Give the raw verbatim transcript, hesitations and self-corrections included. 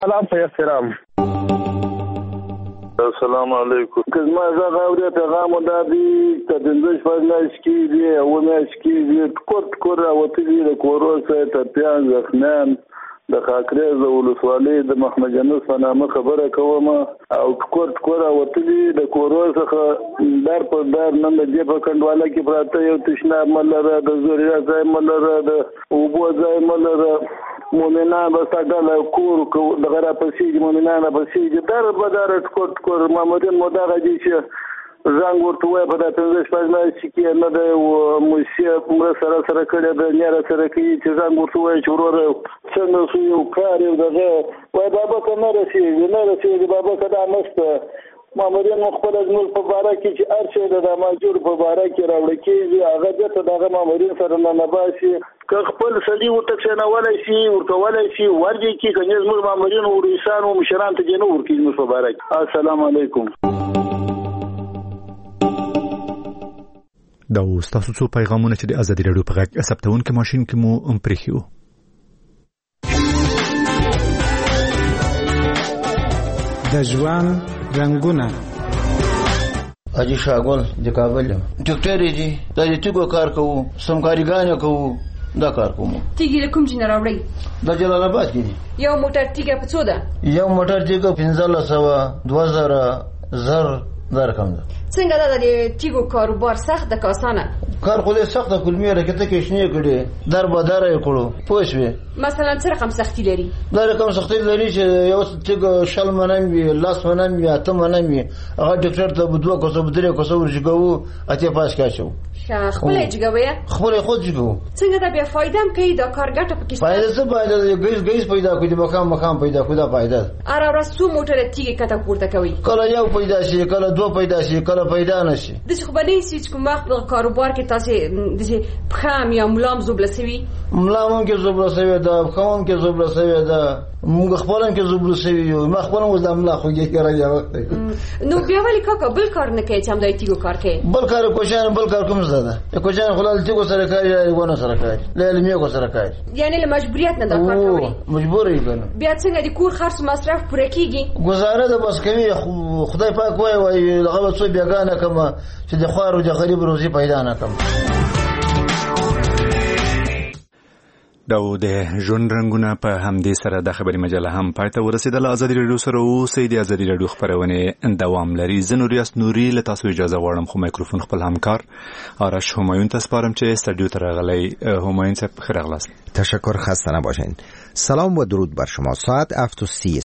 سلام په احترام. السلام علیکم. کله زه غوړې پیغام ودادي ته د دې فضلش کې دی او مېش کې دی کوټ کور او تدې د کوروسه ته پیان ځخنان د خاکریز د ولسوالۍ د محمد جنوس په نامه خبره کوم او کوټ کور او تدې د کوروسه در په در نن د دې په کندواله کې پراته یو تشناب ملره د زوریا ځای ملره د اوبو ځای ملره مومنان بساګل کور دغه را پسې مومنان پسې در بدر کوټ کور مامورین مداغه دي چې زنګ ورته وای په دې پنځه شپږ میاشتې کې نه د موسیه مر سره سره کړه د نیاره سره کې چې زنګ ورته وای چې ورور څنګه سو یو کار یو دغه وای بابا کنه رسېږي نه رسېږي بابا کدا مسته مامورین مخبر از نور په باره کې چې ارشه د ماجور په باره کې راوړل کېږي هغه دته دغه مامورین سره نه نباسي که خپل سړي وټکسه نه ولای شي ورته ولای شي ورږي کې کنه زموږ مامورین او رئیسان او مشران ته جنو ورکې نو په باره کې. السلام علیکم. دا تاسو څو پیغامونه چې د ازادي راډیو په غږ ثبتونکو ماشين کې مو ام پرېخیو. د ژوند رنگونه اجي شاګول د کابل ډاکټر دی د دې کار کوو سمکاریګان کوو دا کار کوم. تیګي کوم جن راوړی د جلال آباد کې یو موټر تیګه په څو ده؟ یو موټر تیګه پنځه سوه دوه زره زر دا رقم ده. څنګه دا د تیګو کاروبار سخت د کاسانه کار خو له سخته کلمې راکته کې شنه کړي در به در یې کړو پوه شوې. مثلا څه رقم سختی لري؟ دا رقم سختی لري چې یو تیګ شل منن وي لاس منن وي اته منن وي هغه ډاکټر ته بدو کوڅه بدري کوڅه ورجګو اته پاس کاچو شاخ خپل جګوي خپل خود جګو. څنګه دا بیا فائدہ هم کوي دا کارګټه پکې فائدہ څه فائدہ ګیس ګیس پیدا کوي د مقام مقام پیدا کوي دا فائدہ اره ورسو موټر تیګه کته پورته کوي کله یو پیدا شي کله دوه پیدا شي کله پیدا نشي. د څه خبرې سې کوم وخت په کاروبار کې تاسو د پخام یا ملام زوبلسوي ملام کې زوبلسوي دا قوم کې زوبلسوي دا موږ خپلن کې زوبلسوي یو ما خپل مو د ملا خوږی کړی یا وخت نو بیا ولی کا بل کار نه کوي چې هم دای تیګو کار کوي بل کار کوشان بل کار کوم زده کوشان خلل تیګو سره کوي یا ونه سره کوي له علمي کو سره کوي یعنی له مجبوریت نه دا کار کوي مجبور یې کنه بیا څنګه د کور خرڅ مصرف پوره کیږي گزاره د بس کوي خدای پاک وای وای هغه څو بیاګانه کما چې د خوارو د غریب روزي پیدا نه کم. دا د ژوند رنگونه په همدې سره د خبري مجله هم پاتې ورسېدله. ازادي راډیو سره اوسئ. د ازادي راډیو خبرونه دوام لري. زه نوریاس نوري له تاسو اجازه غواړم خو مایکروفون خپل همکار آرش همایون ته سپارم چې استودیو ته راغلی. همایون صاحب بخیر اغلاست. تشکر، خسته نباشین. سلام و درود بر شما. ساعت هفت و سی